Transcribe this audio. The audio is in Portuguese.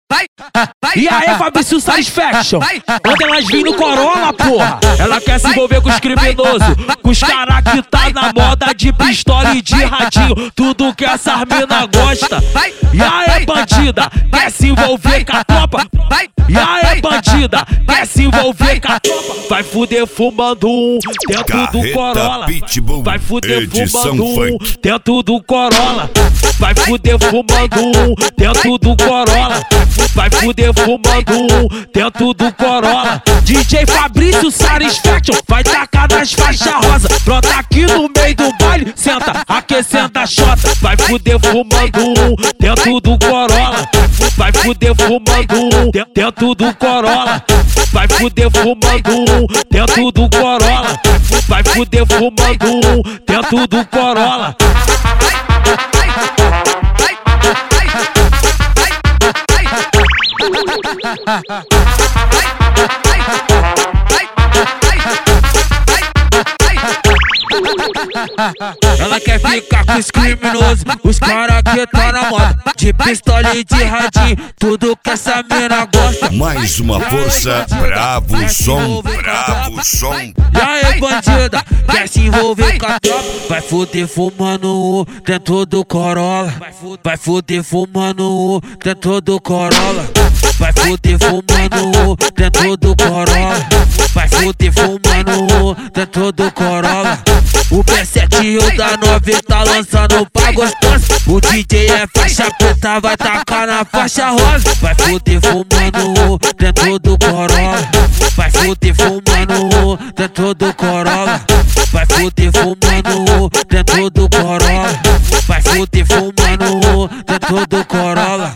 E aí, Fabrício Satisfaction? Ontem elas vêm no Corolla, porra. Ela quer se envolver com os criminosos, com os caras que tá na moda de pistola e de radinho. Tudo que essas mina gosta. E aí, bandida, quer se envolver com a tropa? E aí, bandida, quer se envolver com a tropa? Vai fuder fumando um dentro do Corolla. Vai fuder fumando um dentro do Corolla. Vai fuder fumando um dentro do Corolla. Vai fuder fumando um dentro do Corolla. DJ Fabrício Satisfaction vai tacar nas faixas rosa. Brota aqui no meio do baile, senta, aquecendo a chota. Vai fuder fumando um dentro do Corolla. Vai fuder fumando um dentro do Corolla. Vai fuder fumando um dentro do Corolla. Vai fuder fumando um dentro do Corolla. Ela quer ficar com os criminosos, os caras que tá na moda de pistola e de radinho, tudo que essa mina gosta. Mais uma força, bravo som, bravo som. E aí, bandida, quer se envolver com a tropa? Vai fuder fumando um dentro do Corolla. Vai fuder fumando um dentro do Corolla. Vai fuder fumando um dentro do Corolla. Vai fuder fumando um dentro do Corolla. O P7 e o da 9 tá lançando pra gostoso. O DJ é faixa preta, vai tacar na faixa rosa. Vai fuder fumando um dentro do Corolla. Vai fuder fumando um dentro do Corolla. Vai fuder fumando um dentro do Corolla. Vai fuder fumando um dentro do Corolla.